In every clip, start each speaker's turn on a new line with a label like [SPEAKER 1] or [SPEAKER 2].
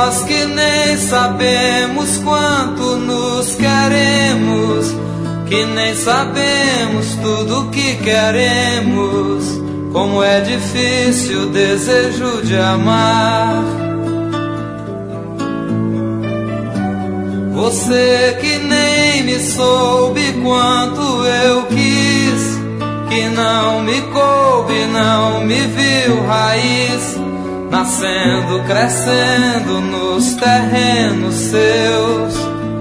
[SPEAKER 1] nós que nem sabemos quanto nos queremos, que nem sabemos tudo que queremos, como é difícil o desejo de amar. Você que nem me soube quanto eu quis, que não me coube, não me viu raiz, nascendo, crescendo nos terrenos seus.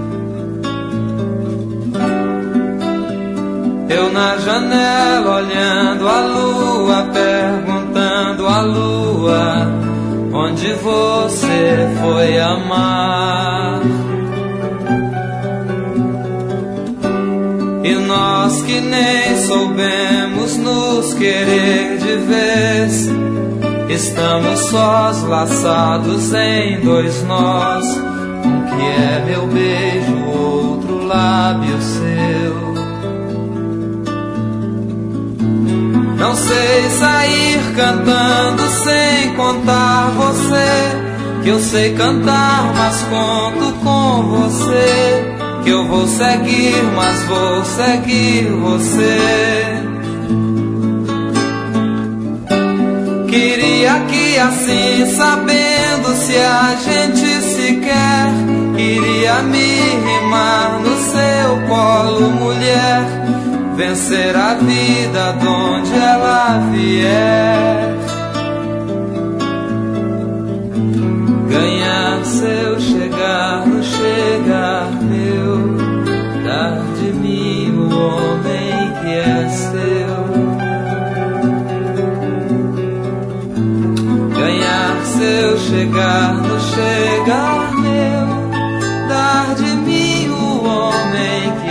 [SPEAKER 1] Eu na janela olhando a lua, perguntando à lua onde você foi amar. E nós que nem soubemos nos querer de vez, estamos sós, laçados em dois nós. Um que é meu beijo, outro lábio seu. Não sei sair cantando sem contar você, que eu sei cantar, mas conto com você. Que eu vou seguir, mas vou seguir você. Queria que assim, sabendo se a gente se quer, queria me rimar no seu colo, mulher, vencer a vida de onde ela vier, ganhar seu chegar no chegar meu, dar de mim o homem que é seu, ganhar seu chegar no chegar meu, dar de mim o homem que